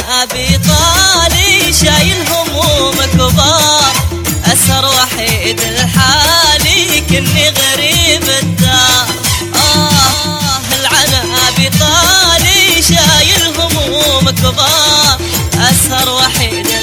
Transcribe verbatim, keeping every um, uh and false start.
العنا بطالي شايل هموم كبار، أسهر وحيد الحالي كني غريب الدار. آه العنا بطالي شايل هموم كبار، أسهر وحيد